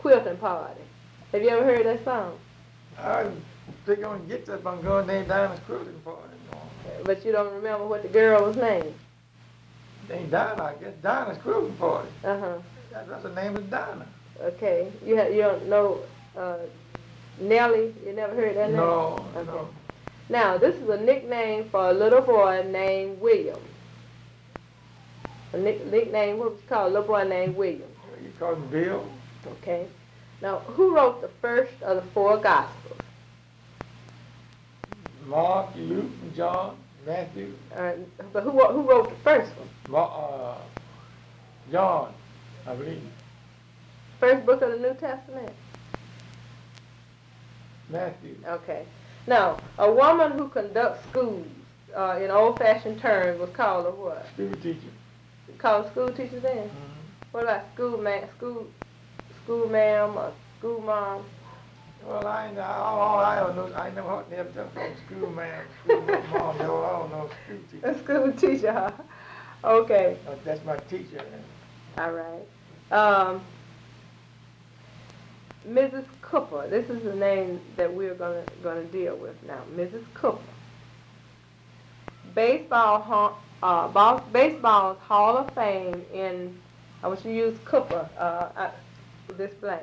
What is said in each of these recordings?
quilting party. Have you ever heard that song? I think I'm gonna get that, but I'm going there Dinah's quilting party. But you don't remember what the girl was named? It ain't Dinah, I guess. Dinah's quilting party. Uh-huh. That's the name of Dinah. Okay. You don't know Nellie? You never heard that name? No, okay. no. Now, this is a nickname for a little boy named William. A nickname, what was it called? A little boy named William. You call him Bill? Okay. Now, who wrote the first of the 4 Gospels? Mark, Luke, John, Matthew. But who wrote the first one? John, I believe. First book of the New Testament? Matthew. Okay. Now, a woman who conducts schools in old-fashioned terms was called a what? School teacher. Called school teacher then? Mm-hmm. What about school ma'am or school mom? Well, I don't know. I never heard them talk about school ma'am, school mom. I don't know school teacher. A school teacher, huh? Okay. That's my teacher. All right. Mrs. Cooper. This is the name that we're gonna deal with now. Mrs. Cooper. Baseball's Hall of Fame in. I want you to use Cooper. This blank.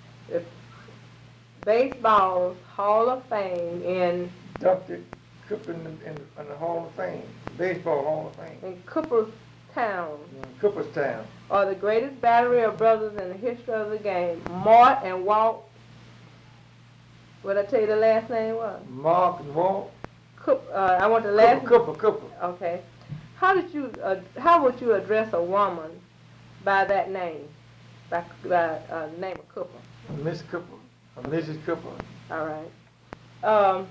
Baseball's Hall of Fame in. Dr. Cooper in the Hall of Fame. Baseball Hall of Fame. In Cooperstown. Cooperstown. Are the greatest battery of brothers in the history of the game. Mort and Walt. What did I tell you the last name was? Mark and Walt. I want the last. Cooper. Okay. How would you address a woman by that name? By name of Cooper. Miss Cooper. Mrs. Cooper. All right.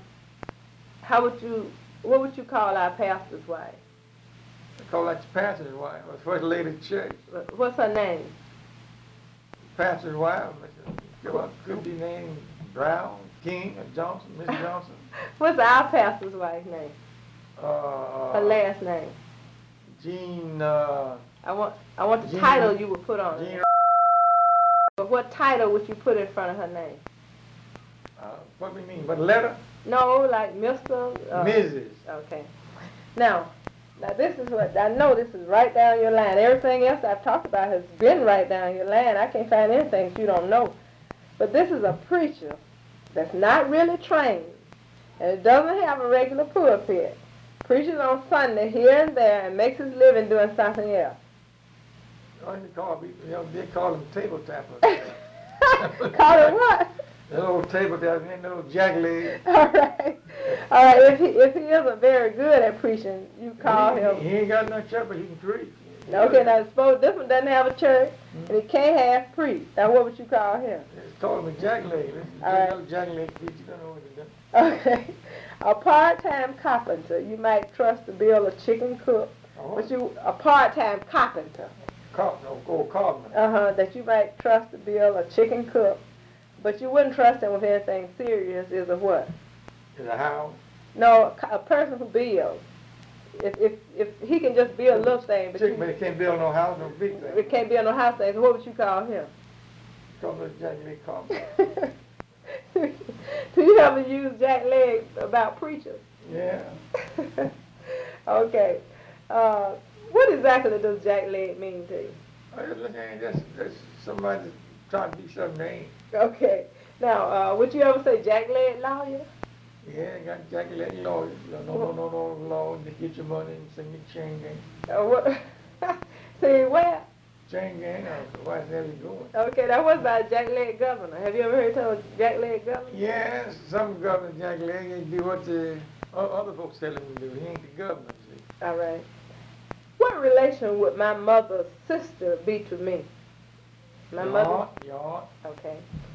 What would you call our pastor's wife? I call that the pastor's wife. Or first lady of the church. What's her name? Pastor's wife. Could be named Brown, King, or Johnson, Miss Johnson. What's our pastor's wife's name? Her last name. Jean. I want the title you would put on it. But what title would you put in front of her name? What do you mean? What letter? No, like Mr. Mrs. Okay. Now this is what I know. This is right down your line. Everything else I've talked about has been right down your line. I can't find anything that you don't know. But this is a preacher that's not really trained, and it doesn't have a regular pulpit. Preaches on Sunday here and there and makes his living doing something else. They call them table tappers. Call it what? That old table tapper, that little jack leg. All right. If he isn't very good at preaching, you call him. He ain't got no church, but he can preach. Okay, now suppose this one doesn't have a church, and he can't have preach. Now what would you call him? It's called him a jack leg. All right. Jack leg preach. You don't know what he's doing. Okay. A part-time carpenter, you might trust to build a chicken cook, but a part-time carpenter. Carpenter. That you might trust to build a chicken cook, but you wouldn't trust him with anything serious. Is a what? Is a house? No, a person who builds. If he can just build a little thing, but he can't build no house, no big thing. It can't build no house thing. So what would you call him? Call him a jack leg carpenter. Do you ever use jack leg about preachers? Yeah. Okay. What exactly does jack leg mean to you? That's somebody trying to be something they ain't. Okay. Now, would you ever say jack leg lawyer? Yeah, got jack leg lawyer. No, law. Just get your money and send me chain gang. What? See where? Chain gang. Why is that going? Okay, that was about jack leg governor. Have you ever heard of jack leg governor? Yeah, some governor jack leg and do what the other folks tell him to do. He ain't the governor. See? All right. What relation would my mother's sister be to me? My mother? Your aunt. Okay.